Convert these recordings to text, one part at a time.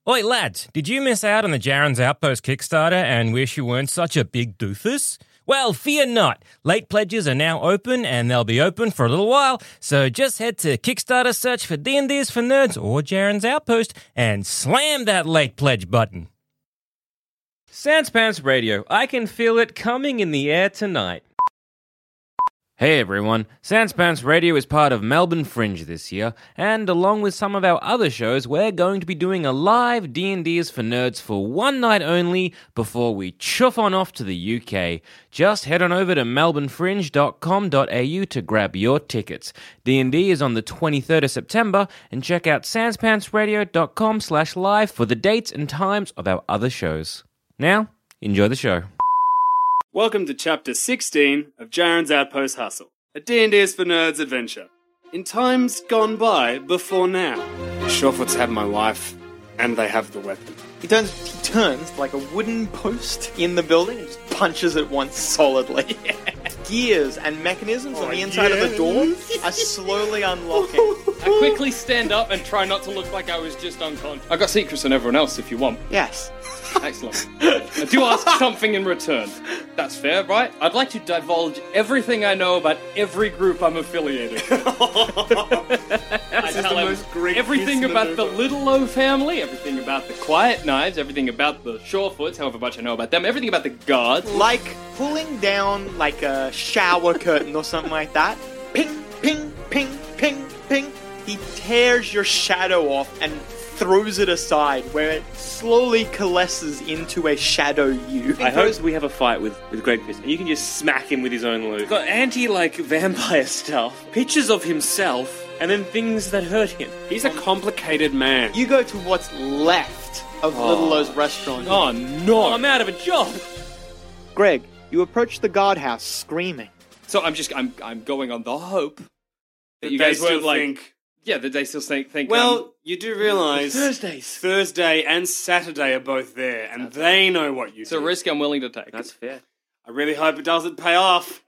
Oi, lads, did you miss out on the Jaren's Outpost Kickstarter and wish you weren't such a big doofus? Well, fear not. Late pledges are now open and they'll be open for a little while, so just head to Kickstarter, search for D&D's for Nerds or Jaren's Outpost and slam that late pledge button. Sans Pants Radio, I can feel it coming in the air tonight. Hey everyone, Sans Pants Radio is part of Melbourne Fringe this year, and along with some of our other shows, we're going to be doing a live D&D's for Nerds for one night only before we chuff on off to the UK. Just head on over to melbournefringe.com.au to grab your tickets. D&D is on the 23rd of September, and check out sanspantsradio.com/live for the dates and times of our other shows. Now, enjoy the show. Welcome to Chapter 16 of Jaren's Outpost Hustle, a D&D is for Nerds adventure. In times gone by, before now, the Shawfoots have my life, and they have the weapon. He turns like a wooden post in the building and just punches it once solidly. Gears and mechanisms on the inside of the door are slowly unlocking. I quickly stand up and try not to look like I was just unconscious. I got secrets on everyone else if you want. Yes. Excellent. I do ask something in return. That's fair, right? I'd like to divulge everything I know about every group I'm affiliated with. I tell him everything about the Little O family, everything about the Quiet Knives, everything about the Shawfoots, however much I know about them, everything about the guards. Like pulling down like a shower curtain or something like that. Ping, ping, ping, ping, ping. He tears your shadow off and throws it aside, where it slowly coalesces into a shadow you. I hope we have a fight with Greg Fist, and you can just smack him with his own loot. Got vampire stuff, pictures of himself, and then things that hurt him. He's a complicated man. You go to what's left of Little O's restaurant. Oh no, I'm out of a job. Greg, you approach the guardhouse screaming. So I'm going on the hope that you They guys weren't still think... Yeah, that they still think. Well, you do realise Thursdays. Thursday and Saturday are both there, and they know what you it's a do. risk I'm willing to take. That's fair. I really hope it doesn't pay off.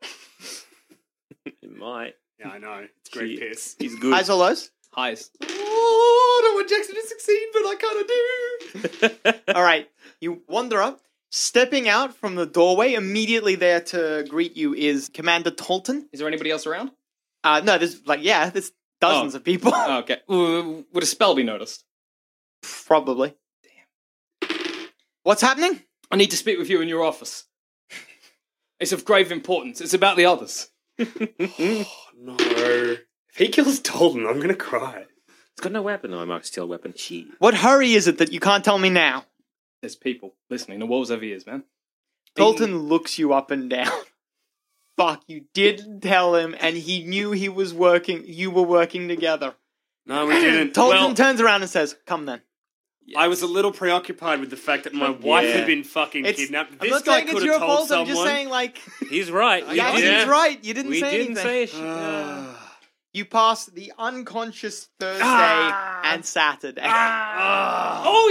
It might. Yeah, I know. It's great piss. He's good. Highs or lows? Highs. Oh, I don't want Jackson to succeed, but I kind of do. All right, you wander up. Stepping out from the doorway, immediately there to greet you is Commander Tolton. Is there anybody else around? No, there's dozens of people. Oh, okay. Would a spell be noticed? Probably. Damn. What's happening? I need to speak with you in your office. It's of grave importance. It's about the others. Oh, no. If he kills Dalton, I'm going to cry. He's got no weapon. No, I might steal a weapon. What hurry is it that you can't tell me now? There's people listening. The walls over ears, man. Tolton looks you up and down. Fuck, you didn't tell him, and he knew you were working together. No, we didn't. Tolton turns around and says, come then. I was a little preoccupied with the fact that my wife had been fucking kidnapped. I'm not saying it's your fault, I'm just saying, like... He's right. Jackson's right, you didn't We say didn't anything. say You passed the unconscious Thursday and Saturday. Oh,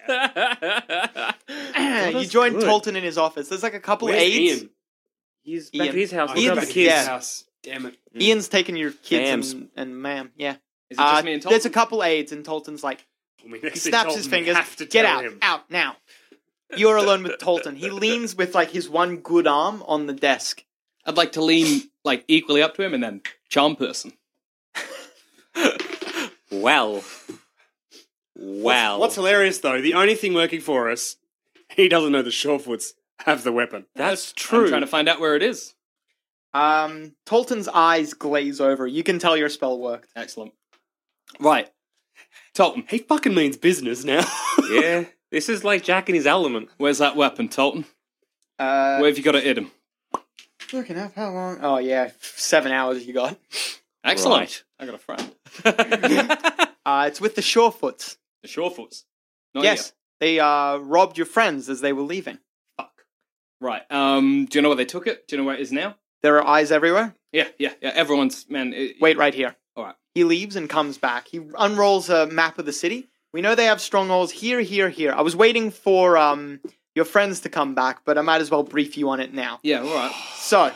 yeah! You joined Tolton in his office. There's like a couple of aides. Ian? He's back at his house. Ian's Ian's back the at kids. his House. Damn it. Ian's taking your kids Mams. and ma'am. Yeah. Is it just me and Tolton? There's a couple aides, and Tolton's like, he snaps his fingers. Get out, out now. You're alone with Tolton. He leans with like his one good arm on the desk. I'd like to lean like equally up to him and then charm person. Well. What's hilarious though, the only thing working for us, he doesn't know the Shawfoots have the weapon. That's true. I'm trying to find out where it is. Tolton's eyes glaze over. You can tell your spell worked. Excellent. Right. Tolton. He fucking means business now. Yeah. This is like Jack in his element. Where's that weapon, Tolton? Where have you got to hit him? Looking up how long? Oh yeah, 7 hours you got. Excellent. Right. I got a friend. It's with the Shawfoots. The Shawfoots. Not Yes, they robbed your friends as they were leaving. Fuck. Right. Do you know where they took it? Do you know where it is now? There are eyes everywhere. Yeah. Everyone's Wait right here. All right. He leaves and comes back. He unrolls a map of the city. We know they have strongholds here, here, here. I was waiting for your friends to come back, but I might as well brief you on it now. Yeah. All right. So,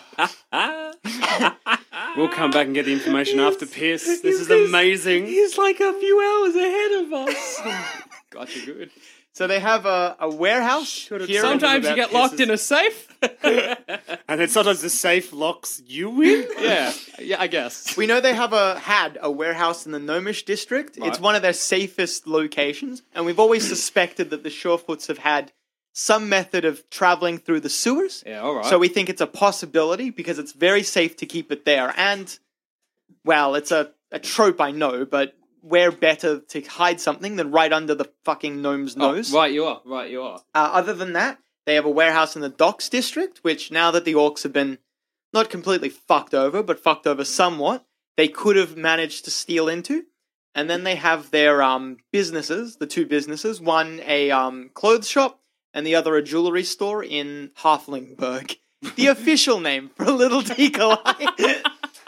We'll come back and get the information after Pierce. This is amazing. He's like a few hours ahead of us. Got you good. So they have a warehouse. Here Sometimes you that get locked pisses- in a safe. And then sometimes the safe locks you in? Yeah, I guess. We know they had a warehouse in the Gnomish district. It's Right. one of their safest locations, and we've always suspected that the Surefoots have had some method of traveling through the sewers. Yeah, all right. So we think it's a possibility because it's very safe to keep it there. And, well, it's a trope, I know, but where better to hide something than right under the fucking gnome's nose? Right, you are. Other than that, they have a warehouse in the docks district, which now that the orcs have been not completely fucked over, but fucked over somewhat, they could have managed to steal into. And then they have their businesses, the two businesses, one a clothes shop and the other a jewelry store in Halflingburg. The official name for Little Deacolai.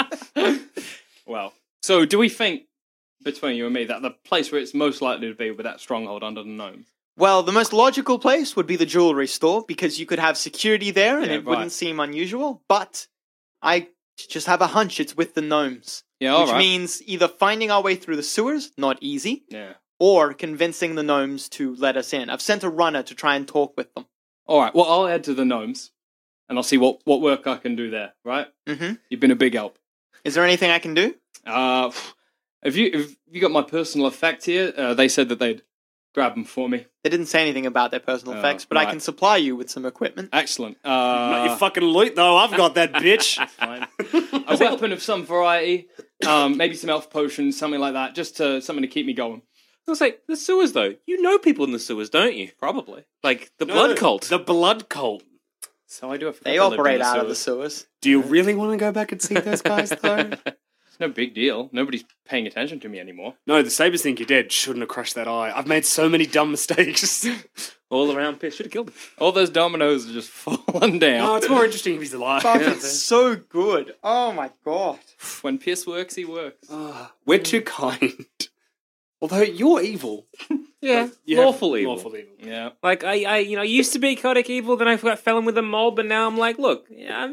Well, so do we think, between you and me, that the place where it's most likely to be with that stronghold under the gnomes? Well, the most logical place would be the jewelry store because you could have security there and Yeah, it wouldn't right. seem unusual. But I just have a hunch it's with the gnomes. Yeah, all Which right. means either finding our way through the sewers, not easy, Yeah. or convincing the gnomes to let us in. I've sent a runner to try and talk with them. All right, well, I'll head to the gnomes, and I'll see what work I can do there, right? Mm-hmm. You've been a big help. Is there anything I can do? Have you got my personal effect here? They said that they'd grab them for me. They didn't say anything about their personal Oh, effects, but I right. can supply you with some equipment. Excellent. Not your fucking loot, though. I've got that bitch. Fine. A weapon of some variety, maybe some elf potions, something like that, just something to keep me going. I was like, the sewers, though. You know people in the sewers, don't you? Probably. Like, the blood cult. The blood cult. So I do. They operate out of the sewers. Do you really want to go back and see those guys, though? It's no big deal. Nobody's paying attention to me anymore. No, the Sabres think you're dead. Shouldn't have crushed that eye. I've made so many dumb mistakes. All around piss. Should have killed him. All those dominoes are just falling down. No, it's more interesting if he's alive. Fuck, it's so good. Oh my god. When piss works, he works. We're too kind. Although you're evil. Yeah. You have Lawful evil. Lawful evil. Yeah. Like, I used to be chaotic evil, then I fell in with a mob, and now I'm like, look,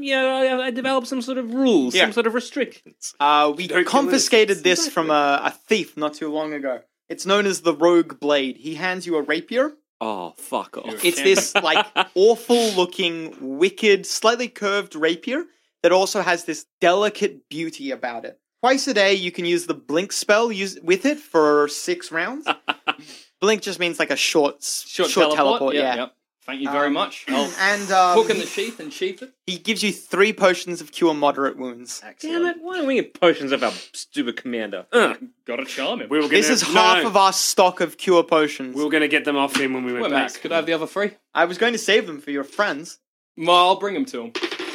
I developed some sort of rules, Yeah. some sort of restrictions. We Don't kill confiscated innocents. this from a thief not too long ago. It's known as the Rogue Blade. He hands you a rapier. Oh, fuck off. It's this, like, awful-looking, wicked, slightly curved rapier that also has this delicate beauty about it. Twice a day, you can use the Blink spell with it for 6 rounds. Blink just means, like, a short teleport. Yep, yeah. yep. Thank you very much. I'll And hook in the sheath and sheath it. he gives you 3 potions of cure moderate wounds. Damn it, why don't we get potions of our stupid commander? Gotta charm him. We were gonna, This is half of our stock of cure potions. We were going to get them off him when we went Wait, back. Max, could I have the other 3? I was going to save them for your friends. Well, I'll bring them to him.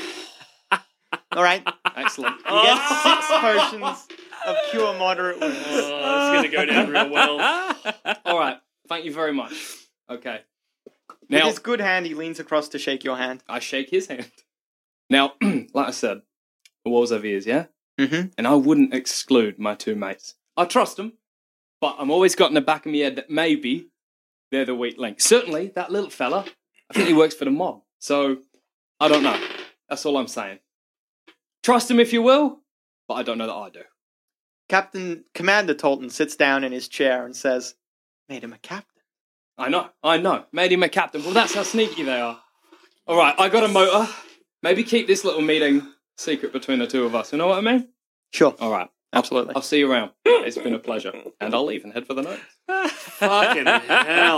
All right. Excellent. You get 6 potions of cure moderate wounds. Oh, this is going to go down real well. All right. Thank you very much. Okay. With Now, his good hand, he leans across to shake your hand. I shake his hand. Now, like I said, the walls have ears, yeah? Mm-hmm. And I wouldn't exclude my 2 mates. I trust them, but I'm always got in the back of my head that maybe they're the weak link. Certainly, that little fella, I think he works for the mob. So, I don't know. That's all I'm saying. Trust him if you will, but I don't know that I do. Commander Tolton sits down in his chair and says, "Made him a captain." I know. Made him a captain. Well, that's how sneaky they are. All right, I got a motor. Maybe keep this little meeting secret between the 2 of us. You know what I mean? Sure. All right. Absolutely. I'll see you around. It's been a pleasure. And I'll leave and head for the notes. Fucking hell.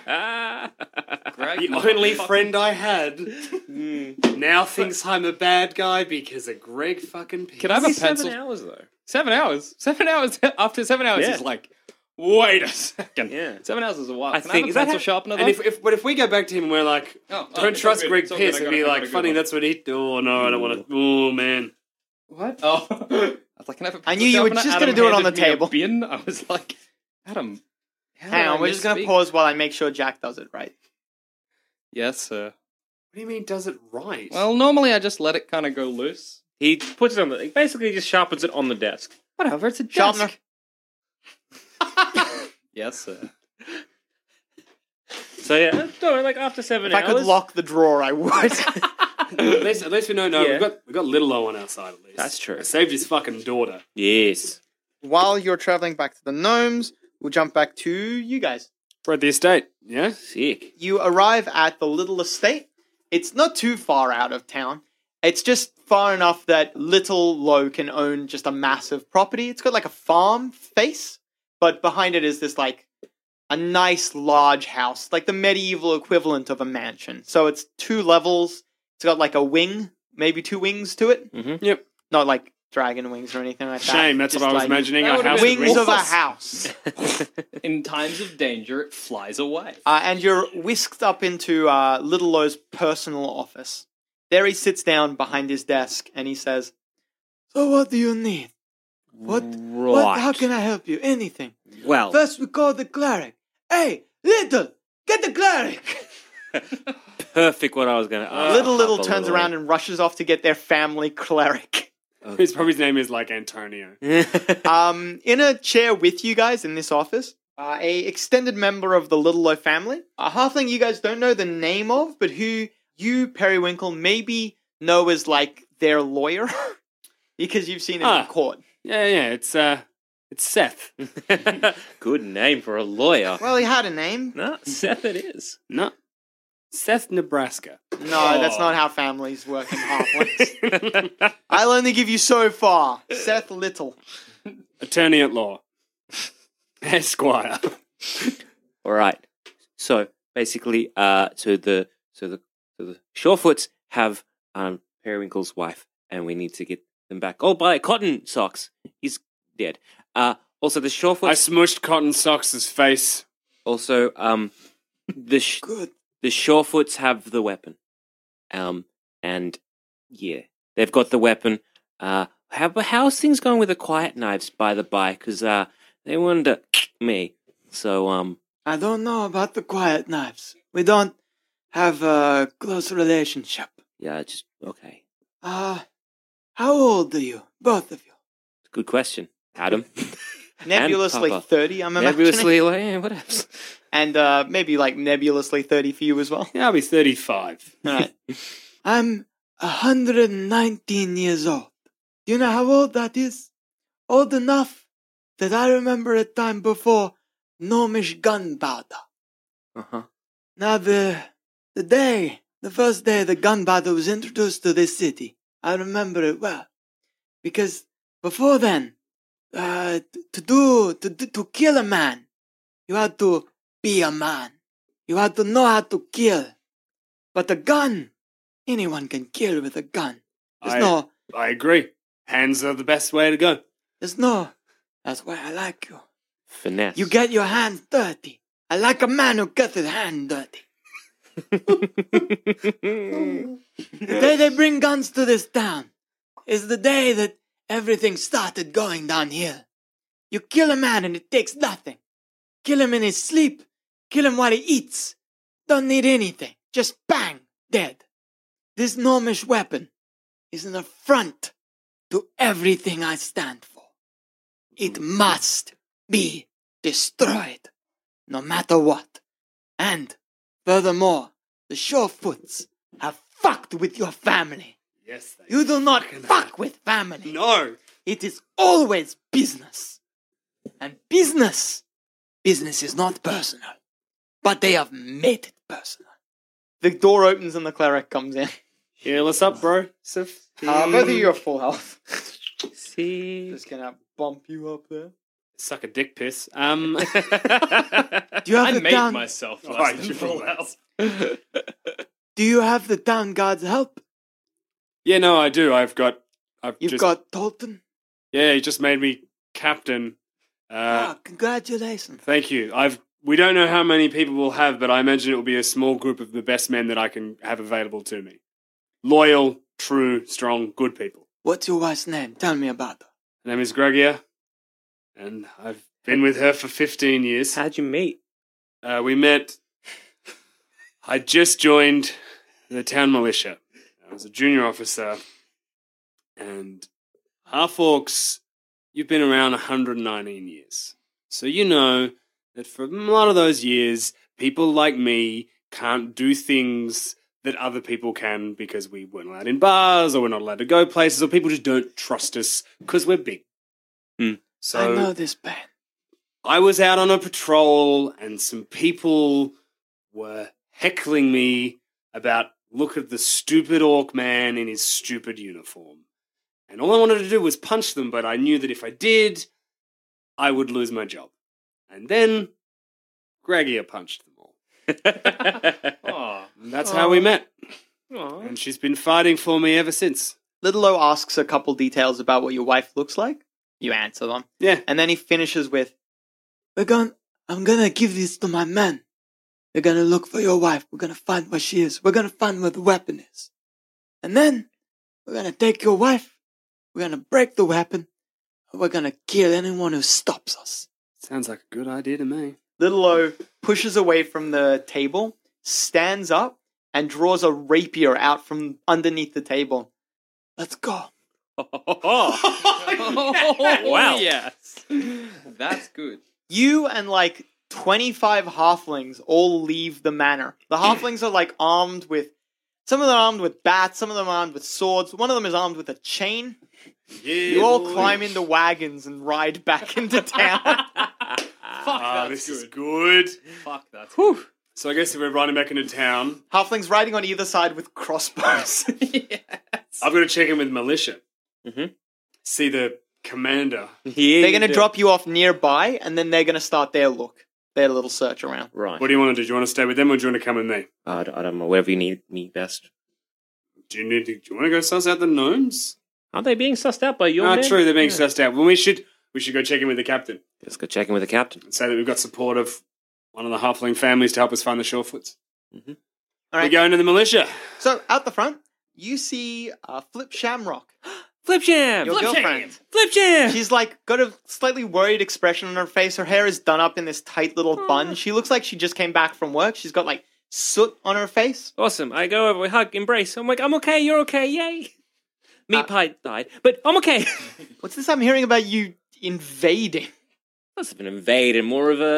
Greg, The only friend I had now thinks I'm a bad guy because of Greg fucking Pierce. Can I have a 7 pencil? hours, though. 7 hours? 7 hours? After 7 hours, Yeah. it's like, wait a second. Yeah. 7 hours is a while. I Can think- I is have that a pencil sharpener, though? And if we go back to him and we're like, Oh, don't it's trust all good. Greg It's all Pierce, good. I and be got like, a good funny, one. that's what he... Oh, no, I don't want to... Oh, man. What? Oh. I was like, can I have a pencil I knew you were sharpener? just Adam gonna do it on handed the me a table. bin. I was like, Adam, how Hang did on, I we're just going to misspeak? pause while I make sure Jack does it right. Yes, sir. What do you mean does it right? Well, normally I just let it kind of go loose. He puts it on the... Basically, just sharpens it on the desk. Whatever, it's a Sharpener. Yes, sir. So, yeah, don't worry, like, after 7 If I hours... could lock the drawer, I would. at least we know. No, Yeah. we've got Little O on our side at least. That's true. I saved his fucking daughter. Yes. While you're traveling back to the gnomes, we'll jump back to you guys. We're at the estate, yeah? Sick. You arrive at the little estate. It's not too far out of town. It's just far enough that Little Low can own just a massive property. It's got like a farm face, but behind it is this like a nice large house, like the medieval equivalent of a mansion. So it's 2 levels. It's got like a wing, maybe 2 wings to it. Mm-hmm. Yep. Not like dragon wings or anything like that. Shame, that's Just what I was like imagining. that Our would've house been Wings of a was. house. In times of danger, it flies away. And you're whisked up into Little Low's personal office. There he sits down behind his desk and he says, "So what do you need? What? How can I help you? Anything. Well, First we call the cleric. Hey, Little, get the cleric." perfect what I was going to ask. Little turns around and rushes off to get their family cleric. His probably his name is like Antonio. In a chair with you guys in this office, a extended member of the Little Low family, a halfling you guys don't know the name of, but who you, Periwinkle, maybe know as like their lawyer because you've seen him in court. Yeah, it's Seth. Good name for a lawyer. Well, he had a name. No, Seth it is. No. Seth, Nebraska. No, that's not how families work in halflings. I'll only give you so far. Seth Little. Attorney at law. Esquire. All right. So basically, so the Shorefoots have Periwinkle's wife, and we need to get them back. Oh, by Cotton Socks, he's dead. Also the I Shorefoots. smushed Cotton Socks' face. Also, Good. the Shorefoots have the weapon. And yeah, they've got the weapon. How's things going with the Quiet Knives, by the by? Because they wanted me. So I don't know about the Quiet Knives. We don't have a close relationship. yeah, just okay. How old are you? Both of you? Good question, Adam. Nebulously Papa. 30, I'm imagining. Nebulously, like, what else? And maybe like nebulously 30 for you as well. Yeah, I'll be 35. Alright. I'm 119 years old. Do you know how old that is? Old enough that I remember a time before gnomish gunpowder. Uh-huh. Now the first day the gunpowder was introduced to this city, I remember it well. Because before then, to kill a man, you had to be a man. You had to know how to kill. But a gun, anyone can kill with a gun. I agree. Hands are the best way to go. That's why I like you. Finesse. You get your hands dirty. I like a man who gets his hand dirty. The day they bring guns to this town is the day that everything started going downhill. You kill a man and it takes nothing. Kill him in his sleep. Kill him while he eats. Don't need anything. Just bang, dead. This gnomish weapon is an affront to everything I stand for. It must be destroyed, no matter what. And, furthermore, the Shorefoots have fucked with your family. Yes, they You do not fuck with family. No. It is always business. And business is not personal. But they have made it personal. The door opens and the cleric comes in. Heal us up, bro. Sif. Both of you are full health. See. Just gonna bump you up there. Suck a dick piss. Do you have I the made town? myself Oh, last you than full made health. Do you have the town guard's help? Yeah, no, I do. I've You've got Tolton. Yeah, he just made me captain. Congratulations. Thank you. We don't know how many people we'll have, but I imagine it will be a small group of the best men that I can have available to me. Loyal, true, strong, good people. What's your wife's name? Tell me about her. Her name is Gregia, and I've been with her for 15 years. How'd you meet? We met. I just joined the town militia. I was a junior officer, and half-orcs, you've been around 119 years. So you know that for a lot of those years, people like me can't do things that other people can because we weren't allowed in bars, or we're not allowed to go places, or people just don't trust us because we're big. So I know this pain. I was out on a patrol and some people were heckling me about, look at the stupid orc man in his stupid uniform. And all I wanted to do was punch them, but I knew that if I did, I would lose my job. And then Greggia punched them all. And that's how we met. And she's been fighting for me ever since. Little O asks a couple details about what your wife looks like. You answer them. Yeah. And then he finishes with, I'm gonna give this to my men. We're gonna look for your wife. We're gonna find where she is. We're gonna find where the weapon is. And then, we're gonna take your wife. We're gonna break the weapon. And we're gonna kill anyone who stops us. Sounds like a good idea to me. Little O pushes away from the table, stands up, and draws a rapier out from underneath the table. Let's go. Wow. Yes. That's good. You and like 25 halflings all leave the manor. The halflings are like armed with, some of them are armed with bats, some of them are armed with swords, one of them is armed with a chain. Yeah, You all climb into wagons and ride back into town. Fuck, that's this good. is good. Fuck, that's good. So I guess if we're riding back into town, Halflings riding on either side with crossbows. Yes. I've got to check in with militia. Mhm. See the commander. Yeah, They're going to drop you off nearby, and then they're going to start their little search around. Right. What do you want to do? Do you want to stay with them or do you want to come with me? I don't know. Whatever you need me best. Do you want to go suss out the gnomes? Aren't they being sussed out by your Ah, men? true, they're being Yeah. sussed out. Well, we should go check in with the captain Let's go check in with the captain. and say that we've got support of one of the halfling families to help us find the Surefoots. All We're right. going to the militia. So, out the front, you see Flip Shamrock, Flip Jam! your girlfriend. Flip Jam! She's like got a slightly worried expression on her face. Her hair is done up in this tight little bun. She looks like she just came back from work. She's got like soot on her face. Awesome. I go over, we hug, embrace. I'm like, I'm okay, you're okay, yay. Meat pie died, but I'm okay. What's this I'm hearing about you invading? Must have been invaded, more of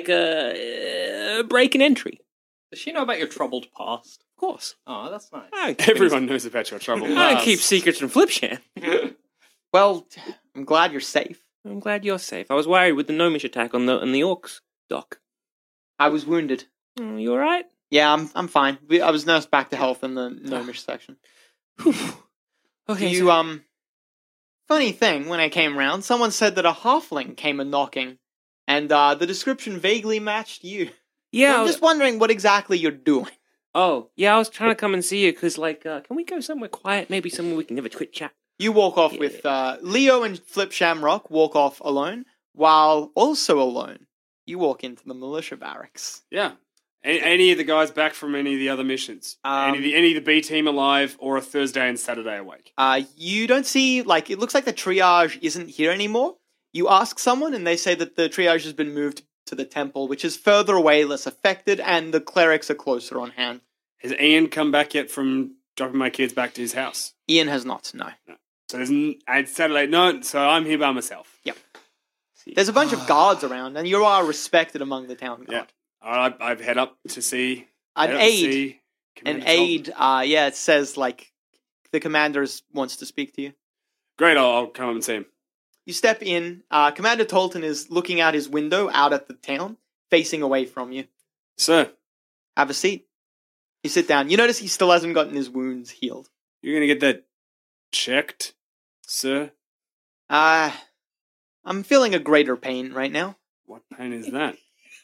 a break and entry. Does she know about your troubled past? Of course. Oh, that's nice. I don't keep Everyone knows about your trouble. I don't keep secrets from Flip Jam. Well, I'm glad you're safe. I'm glad you're safe. I was worried with the gnomish attack on the orcs, Doc. I was wounded. You alright? Yeah, I'm fine. I was nursed back to health in the gnomish section. Okay. Funny thing, when I came round, someone said that a halfling came a-knocking, and the description vaguely matched you. yeah. I'm just wondering what exactly you're doing. Oh, yeah. I was trying to come and see you because, can we go somewhere quiet? Maybe somewhere we can have a quick chat. You walk off with Leo and Flip Shamrock walk off alone, while also alone, you walk into the militia barracks. Yeah. Any of the guys back from any of the other missions? Any of the B team alive or a Thursday and Saturday awake? You don't see, it looks like the triage isn't here anymore. You ask someone and they say that the triage has been moved to the temple, which is further away, less affected, and the clerics are closer on hand. Has Ian come back yet from dropping my kids back to his house? Ian has not, no. So it's Saturday, no, so I'm here by myself. Yep. There's a bunch of guards around, and you are respected among the town guard. Yeah. All right, I've head up to see... An head up to aide. see An Commander aide, Tolton. it says, the commander wants to speak to you. Great, I'll come up and see him. You step in. Commander Tolton is looking out his window out at the town, facing away from you. Sir, Have a seat. You sit down. You notice he still hasn't gotten his wounds healed. you're going to get that checked, sir? I'm feeling a greater pain right now. What pain is that?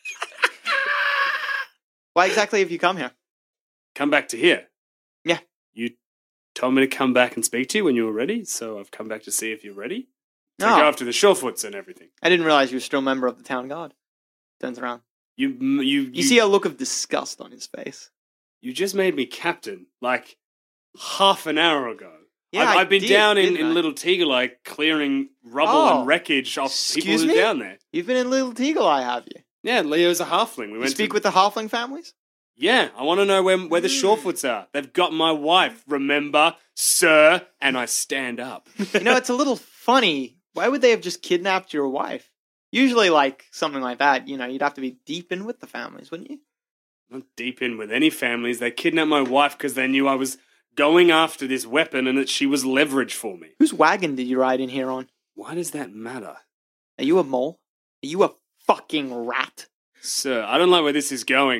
Why exactly have you come here? Come back to here. Yeah. You told me to come back and speak to you when you were ready, so I've come back to see if you're ready. To No. go after the Surefoots and everything. I didn't realize you were still a member of the town guard. Turns around. You You see a look of disgust on his face. You just made me captain, half an hour ago. Yeah, I've been down in didn't I? Little Teagle clearing rubble Oh. and wreckage off people Excuse who are me? down there. You've been in Little Teagle Eye, have you? Yeah, Leo's a halfling. We You went speak to... with the halfling families? Yeah, I want to know where the Surefoots are. They've got my wife, remember, sir? And I stand up. You know, it's a little funny. Why would they have just kidnapped your wife? Usually, something like that, you'd have to be deep in with the families, wouldn't you? Not deep in with any families. They kidnapped my wife because they knew I was going after this weapon and that she was leverage for me. Whose wagon did you ride in here on? Why does that matter? Are you a mole? Are you a fucking rat. Sir, I don't like where this is going.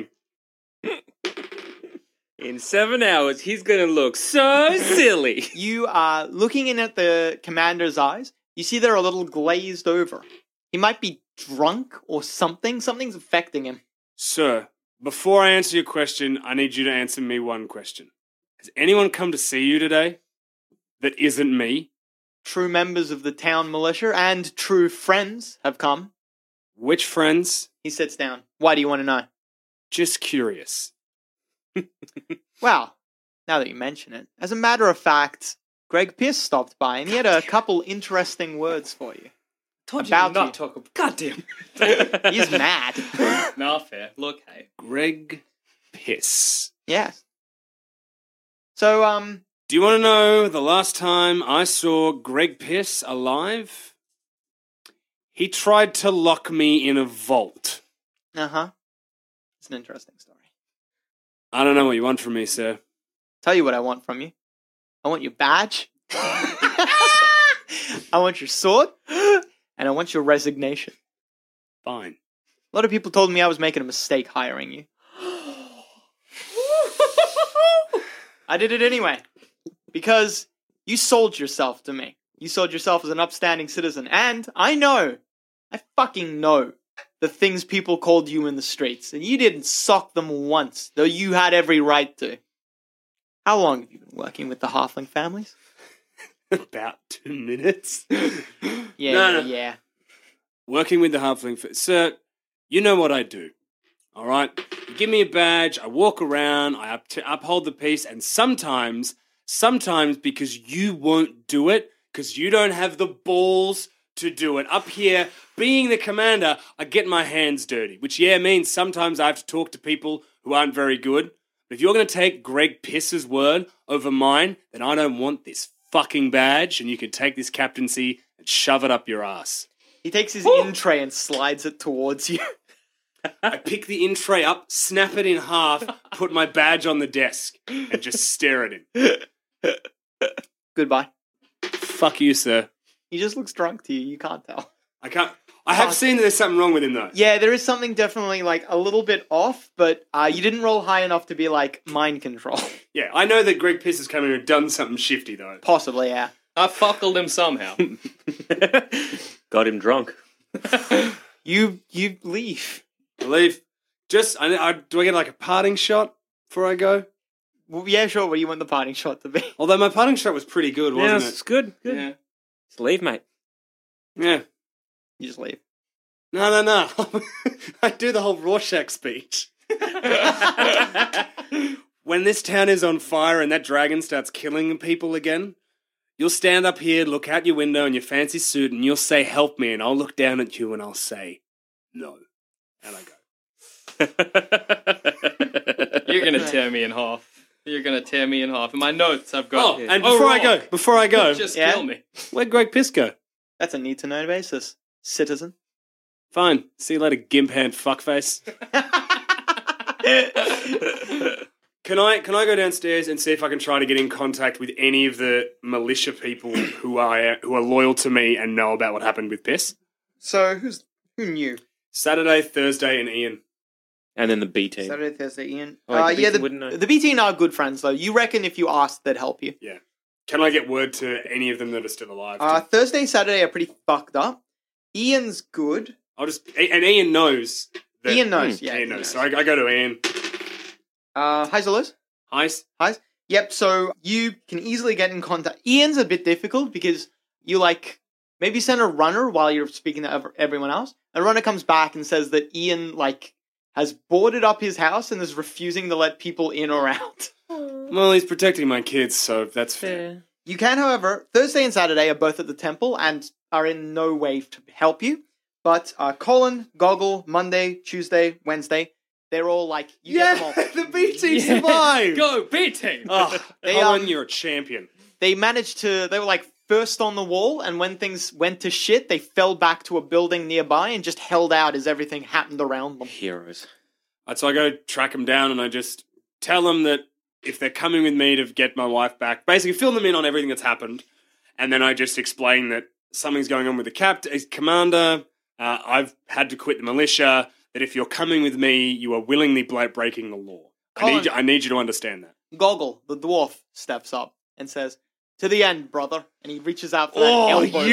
In 7 hours, he's gonna look so silly. You are looking in at the commander's eyes. You see they're a little glazed over. He might be drunk or something. Something's affecting him. Sir, before I answer your question, I need you to answer me one question. Has anyone come to see you today that isn't me? True members of the town militia and true friends have come. Which friends? He sits down. Why do you want to know? Just curious. Well, now that you mention it, as a matter of fact, Greg Pierce stopped by and he had a couple interesting words for you. Told About you to you. not talk about... Goddamn. He's mad. Nah, fair. Look, hey. Greg Piss. Yes. So, Do you want to know the last time I saw Greg Piss alive? He tried to lock me in a vault. uh-huh. It's an interesting story. I don't know what you want from me, sir. Tell you what I want from you. I want your badge. I want your sword. And I want your resignation. Fine. A lot of people told me I was making a mistake hiring you. I did it anyway. Because you sold yourself to me. You sold yourself as an upstanding citizen. And I fucking know the things people called you in the streets. And you didn't sock them once, though you had every right to. How long have you been working with the halfling families? About 2 minutes. Yeah, No. yeah. Working with the halfling... Sir, you know what I do. All right? You give me a badge, I walk around, I uphold the peace, and sometimes because you won't do it, because you don't have the balls to do it. Up here, being the commander, I get my hands dirty, which, means sometimes I have to talk to people who aren't very good. But if you're going to take Greg Piss's word over mine, then I don't want this fucking badge, and you can take this captaincy and shove it up your ass. He takes his in tray and slides it towards you. I pick the in tray up, snap it in half, put my badge on the desk, and just stare at him. Goodbye. Fuck you, sir. He just looks drunk to you. You can't tell. I have seen that there's something wrong with him, though. Yeah, there is something definitely like a little bit off, but you didn't roll high enough to be like mind control. Yeah, I know that Greg Piss has come in and done something shifty, though. Possibly, yeah. I fuckled him somehow. Got him drunk. You leave. I leave. Do I get like a parting shot before I go? Well, yeah, sure. What do you want the parting shot to be? Although my parting shot was pretty good, wasn't It's good. it? Yeah. Just leave, mate. Yeah. You just leave. No. I do the whole Rorschach speech. When this town is on fire and that dragon starts killing people again, you'll stand up here, look out your window in your fancy suit, and you'll say, "Help me," and I'll look down at you and I'll say, "No." And I go. You're going to tear me in half. You're going to tear me in half. In my notes, I've got... And before I go, Just Yeah? kill me. where'd Greg Piss go? That's a need to know basis, citizen. Fine. See you later, gimp hand fuckface. Can I go downstairs and see if I can try to get in contact with any of the militia people who are loyal to me and know about what happened with Piss? So who knew? Saturday, Thursday, and Ian. And then the B team. Saturday, Thursday, Ian. Oh, wait, the Yeah, B team wouldn't know. the B team are good friends though. You reckon if you asked, they'd help you? Yeah. Can I get word to any of them that are still alive? Thursday, Saturday are pretty fucked up. Ian's good. And Ian knows. Ian knows. Yeah, Ian knows. So I go to Ian. Highs or lows? Highs. Yep, so you can easily get in contact. Ian's a bit difficult because you, maybe send a runner while you're speaking to everyone else. A runner comes back and says that Ian, has boarded up his house and is refusing to let people in or out. Well, he's protecting my kids, so that's fair. You can, however, Thursday and Saturday are both at the temple and are in no way to help you. But Colin, Goggle, Monday, Tuesday, Wednesday, they're all you get them all. The B team survived! Go, B-Team! Oh, They, Colin, you're a champion. They managed to, they were first on the wall, and when things went to shit, they fell back to a building nearby and just held out as everything happened around them. Heroes. So I go track them down and I just tell them that if they're coming with me to get my wife back, basically fill them in on everything that's happened. And then I just explain that something's going on with the commander, I've had to quit the militia, that if you're coming with me, you are willingly breaking the law. Colin. I need you to understand that. Goggle, the dwarf, steps up and says, "To the end, brother." And he reaches out for that Oh, elbow grab.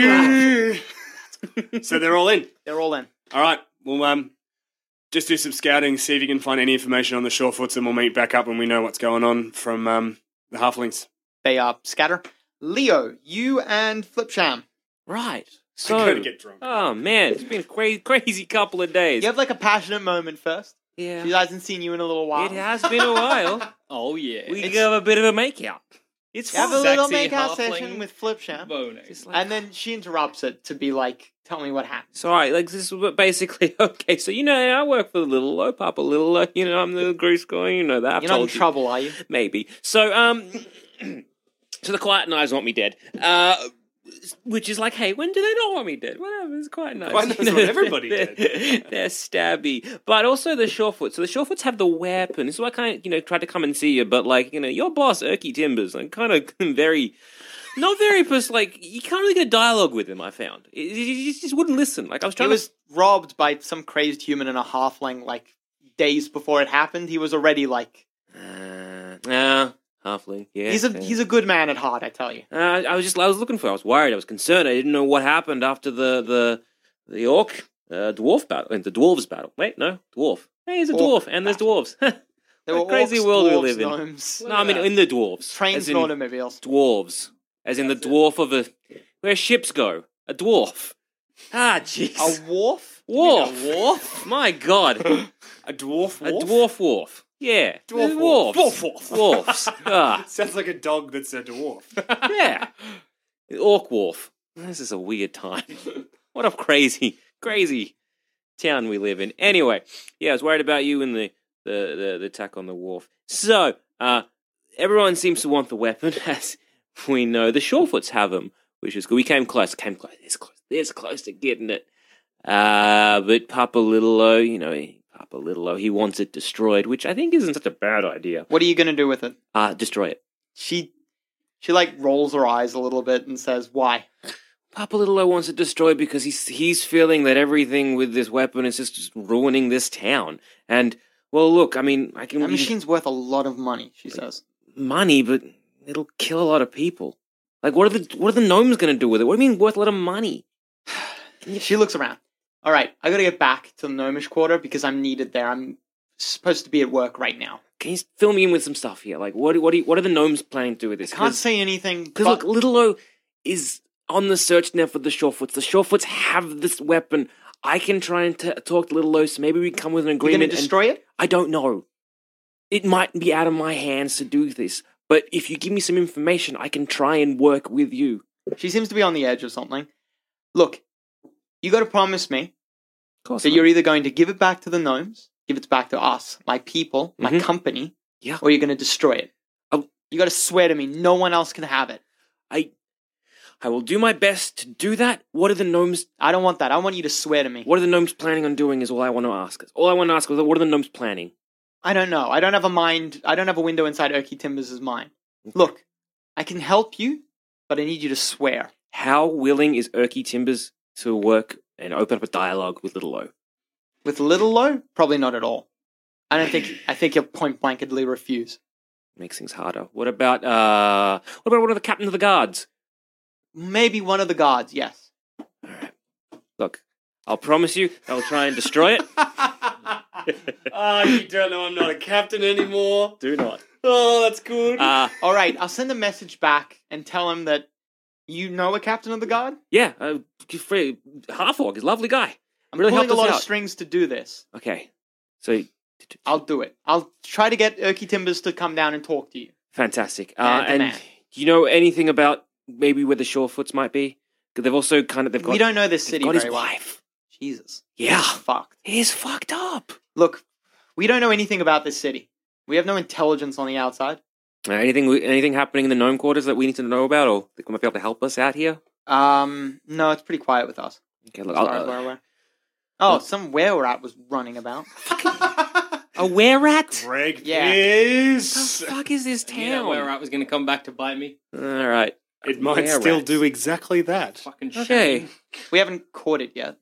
you! So they're all in. They're all in. All right. Well, just do some scouting, see if you can find any information on the Shorefoots, and we'll meet back up when we know what's going on from the halflings. They scatter. Leo, you and Flipsham. Right. I'm going So, to get drunk. oh man, it's been a crazy couple of days. You have like a passionate moment first. Yeah. She hasn't seen you in a little while. It has been a while. Oh yeah. We have a bit of a makeout. It's You have a fun. little Sexy make-out halfling session with Flipsham. Boning. Just like- And then she interrupts it to be like, "Tell me what happened." So, all right, like this is basically okay. So I work for the Little Low, Papa Little Low. I'm the grease guy. You know that. I've You're not in told you. trouble, are you? Maybe. So, so the Quiet Knives want me dead. Which is like, hey, when do they not want me dead? Whatever, it's quite nice. Quiet Knives want everybody dead. They're stabby. But also the Shorefoots. So the Shorefoots have the weapon. This is why I kind of, tried to come and see you. But like, your boss, Erky Timbers, I'm kind of not very, like, you can't really get a dialogue with him, I found. He just wouldn't listen. Like, I was He trying was robbed by some crazed human and a halfling like days before it happened. He was already like, halfling, yeah. he's a good man at heart, I tell you. I was looking for. I was worried. I was concerned. I didn't know what happened after the orc dwarf battle. The dwarves battle. Wait, no, dwarf. Hey, he's a Orc dwarf, and there's dwarves. There What were crazy orcs, world we dwarves, live in. gnomes, No, I mean in the dwarves. trains, As in and automobiles. dwarves, as in the dwarf of where ships go. A dwarf. Ah, jeez. A wharf? Wharf. You mean a wharf? My God. A dwarf A wolf? dwarf wharf. Yeah. Dwarf Dwarves. wolf. Dwarf wolf. Dwarfs. Ah. Sounds like a dog that's a dwarf. Yeah. Orc Wharf. This is a weird time. What a crazy town we live in. Anyway, yeah, I was worried about you and the attack on the wharf. So, everyone seems to want the weapon, as we know. The Shorefoots have them, which is good. We came close, this close to getting it. But Papa Little Low, he wants it destroyed, which I think isn't such a bad idea. What are you going to do with it? Destroy it. She like rolls her eyes a little bit and says, "Why?" Papa Little O wants it destroyed because he's feeling that everything with this weapon is just ruining this town. And, well, look, I mean, I can... That machine's worth a lot of money, she says. Money, but it'll kill a lot of people. Like, what are the gnomes going to do with it? What do you mean worth a lot of money? She looks around. All right, I got to get back to the gnomish quarter because I'm needed there. I'm supposed to be at work right now. Can you fill me in with some stuff here? Like, what are the gnomes planning to do with this? Can't say anything. Because, look, Little O is on the search now for the Shorefoots. The Shorefoots have this weapon. I can try and talk to Little O, so maybe we can come with an You're agreement. going to destroy it? I don't know. It might be out of my hands to do this, but if you give me some information, I can try and work with you. She seems to be on the edge of something. Look, you got to promise me Of course. that you're either going to give it back to the gnomes, give it back to us, my people, my Mhm. company, Yeah. or you're going to destroy it. Oh. You got to swear to me no one else can have it. I will do my best to do that. What are the gnomes? I don't want that. I want you to swear to me. What are the gnomes planning on doing? Is all I want to ask. All I want to ask is, what are the gnomes planning? I don't know. I don't have a mind. I don't have a window inside Erky Timbers' mind. Look, I can help you, but I need you to swear. How willing is Erky Timbers to work and open up a dialogue with Little O? With Little Low, probably not at all. I think he'll point blanketly refuse. Makes things harder. What about one of the captains of the guards? Maybe one of the guards, yes. Look, I'll promise you, I'll try and destroy it. You don't know I'm not a captain anymore. Do not. Oh, that's good. All right, I'll send a message back and tell him that you know a captain of the guard. Yeah, Half-Orc is a lovely guy. I'm Really pulling helped a us lot out. of strings to do this. Okay, so I'll do it. I'll try to get Erky Timbers to come down and talk to you. fantastic. And And demand. do you know anything about maybe where the Shorefoots might be? Because they've also We don't know this they've city got very his well. wife. Jesus. Yeah, Fucked. he's fucked up. Look, we don't know anything about this city. We have no intelligence on the outside. Anything happening in the gnome quarters that we need to know about, or they might be able to help us out here? No, it's pretty quiet with us. Okay, look, As far as we're aware. Oh, some were-rat was running about. a were-rat? Greg, Yeah. please. The fuck is this You know town? where I was going to come back to bite me. All right. It might Were still rats. do exactly that. Fucking Okay. shame. We haven't caught it yet.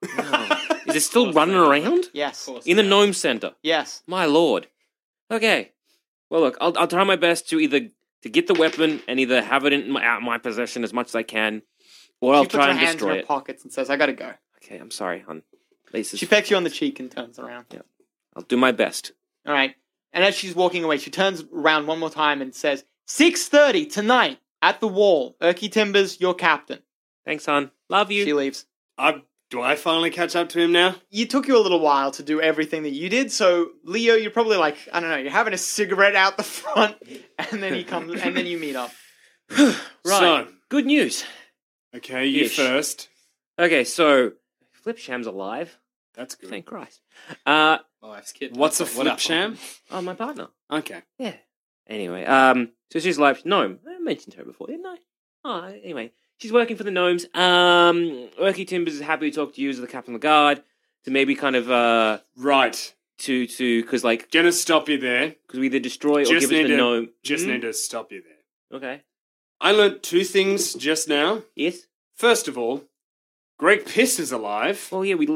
Is it still running around? Yes. In the Gnome Center? Yes. My lord. Okay. Well, look, I'll try my best to either to get the weapon and either have it in my possession as much as I can, or I'll try and She puts her hands destroy in her it. pockets and says, I gotta go. Okay, I'm sorry, hon. Lisa's... She pecks you on the cheek and turns around. Yeah. I'll do my best. All right. And as she's walking away, she turns around one more time and says, 6:30 tonight at the wall. Erky Timbers, your captain. Thanks, hon. Love you. She leaves. Do I finally catch up to him now? It took you a little while to do everything that you did, so Leo, you're probably like, I don't know, you're having a cigarette out the front, and then he comes, and then you meet up. Right. So, Good news. okay, you Ish. first. Okay, so Flipsham's alive. That's good. Thank Christ. My wife's kid. What's a What flip up? sham? Oh, my partner. Okay. Yeah. Anyway, so she's alive. Gnome. I mentioned her before, didn't I? Oh, anyway. She's working for the gnomes. Erky Timbers is happy to talk to you as the captain of the guard to maybe kind of Right. because like Gonna stop you there. because we either destroy or Just give it to need the to- gnome. Just Hmm? need to stop you there. Okay. I learnt two things just now. Yes. First of all, Greg Piss is alive. Oh yeah, we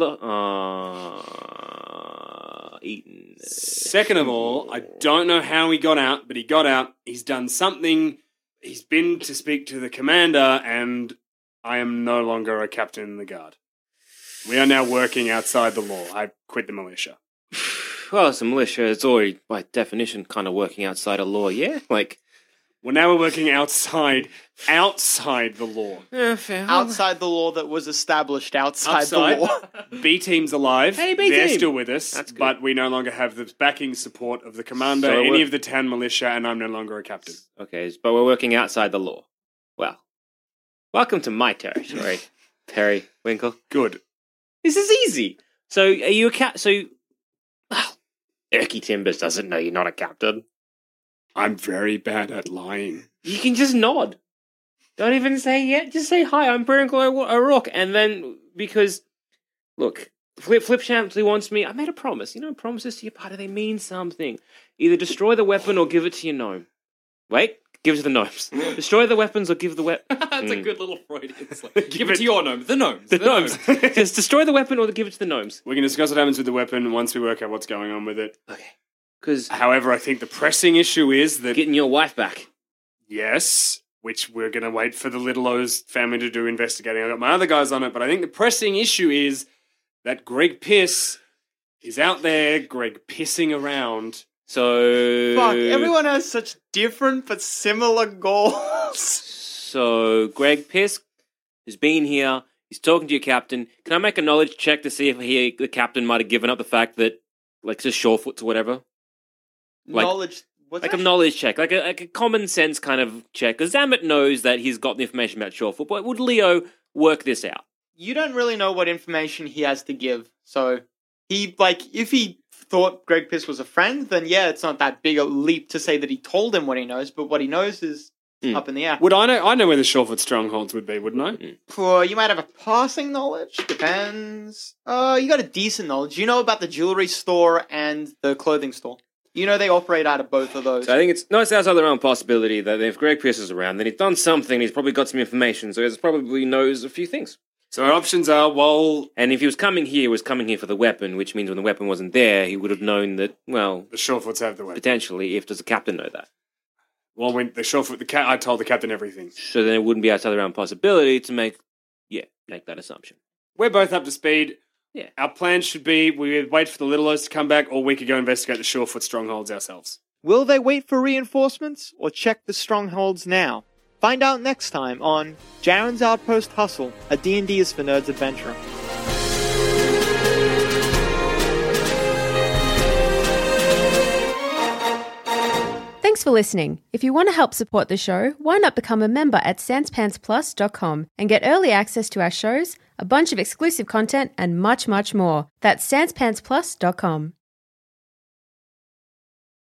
eaten. Second of all, I don't know how he got out, but he got out. He's done something. He's been to speak to the commander, and I am no longer a captain in the guard. We are now working outside the law. I quit the militia. Well, it's a militia. It's already by definition kind of working outside of law. Yeah, like Well, now we're working outside the law. fair. Outside the law that was established outside Outside. the law. B team's alive. Hey, B They're team. still with us, That's good. but we no longer have the backing support of the commander, So any we're- of the town militia, and I'm no longer a captain. Okay, but we're working outside the law. Well, welcome to my territory, Perry Winkle. Good. This is easy. So, are you a cap? So, well, Erky Timbers doesn't know you're not a captain. I'm very bad at lying. You can just nod. Don't even say yet. Just say hi. I'm Periwinkle O'Rourke, and then because look, Flip Shampsley wants me. I made a promise. You know, promises to your party they mean something. Either destroy the weapon or give it to your gnome. Wait, give it to the gnomes. Destroy the weapons or give the weapon. That's a good little Freudian slip. Give it to your gnome. The gnomes. The gnomes. Just destroy the weapon or give it to the gnomes. We can discuss what happens with the weapon once we work out what's going on with it. Okay. Because However, I think the pressing issue is that, getting your wife back. yes, which we're going to wait for the Little O's family to do investigating. I've got my other guys on it, but I think the pressing issue is that Greg Piss is out there, Greg pissing around. So Fuck, everyone has such different but similar goals. So Greg Pisk has been here. He's talking to your captain. Can I make a knowledge check to see if the captain might have given up the fact that, like, just Shorefoots or whatever? Like- Knowledge. What's Like that? a knowledge check, like a common sense kind of check. Because Zamet knows that he's got the information about Shorefoot, but would Leo work this out? You don't really know what information he has to give. So he, like, if he thought Greg Piss was a friend, then yeah, it's not that big a leap to say that he told him what he knows, but what he knows is up in the air. Would I know? I know where the Shorefoot strongholds would be, wouldn't I? Well, you might have a passing knowledge. Depends. You got a decent knowledge. You know about the jewelry store and the clothing store. You know they operate out of both of those. So I think it's outside the realm of possibility that if Greg Pierce is around, then he's done something, he's probably got some information, so he probably knows a few things. So our options are, well, And if he was coming here for the weapon, which means when the weapon wasn't there, he would have known that, well, the Shorefoots have the weapon. potentially, if does the captain know that? Well, when the Shorefoot, I told the captain everything. So then it wouldn't be outside the realm of possibility to make that assumption. We're both up to speed. Yeah. Our plan should be we wait for the Little O's to come back, or we could go investigate the Shorefoot strongholds ourselves. Will they wait for reinforcements or check the strongholds now? Find out next time on Jaren's Outpost Hustle, a D&D is for Nerds adventure. Thanks for listening. If you want to help support the show, why not become a member at sanspantsplus.com and get early access to our shows, a bunch of exclusive content, and much, much more. That's sanspantsplus.com.